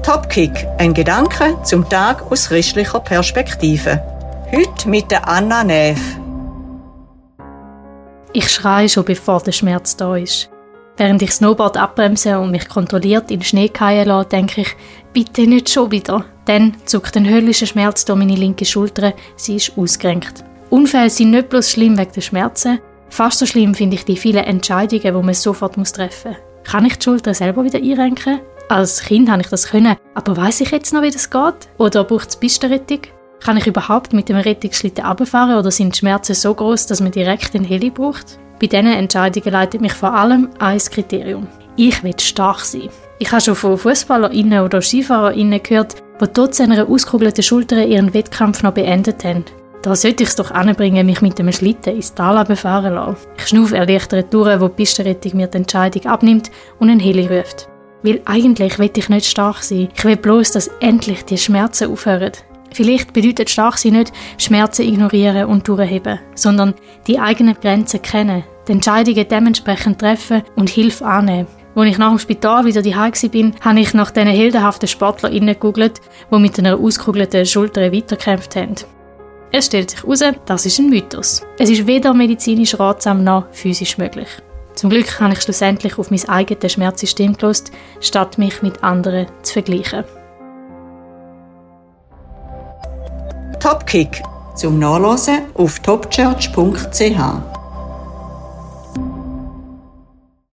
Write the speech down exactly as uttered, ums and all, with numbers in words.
Topkick, ein Gedanke zum Tag aus christlicher Perspektive. Heute mit der Anna Neff. Ich schreie schon, bevor der Schmerz da ist. Während ich Snowboard abbremse und mich kontrolliert in den Schnee fallen lasse, denke ich, bitte nicht schon wieder. Dann zuckt ein höllischer Schmerz durch meine linke Schulter, sie ist ausgerenkt. Unfälle sind nicht bloß schlimm wegen der Schmerzen. Fast so schlimm finde ich die vielen Entscheidungen, die man sofort treffen muss. Kann ich die Schulter selber wieder einrenken? Als Kind habe ich das können, aber weiss ich jetzt noch, wie das geht? Oder braucht es Pistenrettung? Kann ich überhaupt mit dem Rettungsschlitten runterfahren oder sind die Schmerzen so groß, dass man direkt einen Heli braucht? Bei diesen Entscheidungen leitet mich vor allem ein Kriterium. Ich will stark sein. Ich habe schon von FußballerInnen oder SkifahrerInnen gehört, die trotz einer ausgekugelten Schulter ihren Wettkampf noch beendet haben. Da sollte ich es doch anbringen, mich mit dem Schlitten ins Tal fahren lassen. Ich schnaufe erleichtert durch, wo die Pistenrettung mir die Entscheidung abnimmt und einen Heli ruft. Weil eigentlich will ich nicht stark sein. Ich will bloß, dass endlich die Schmerzen aufhören. Vielleicht bedeutet stark sein nicht Schmerzen ignorieren und durchheben, sondern die eigenen Grenzen kennen, die Entscheidungen dementsprechend treffen und Hilfe annehmen. Als ich nach dem Spital wieder zu Hause war, habe ich nach diesen heldenhaften SportlerInnen gegoogelt, die mit einer ausgekugelten Schulter weitergekämpft haben. Es stellt sich heraus, das ist ein Mythos. Es ist weder medizinisch ratsam noch physisch möglich. Zum Glück habe ich schlussendlich auf mein eigenes Schmerzsystem gehört, statt mich mit anderen zu vergleichen. Topkick zum Nachlesen auf topchurch punkt c h.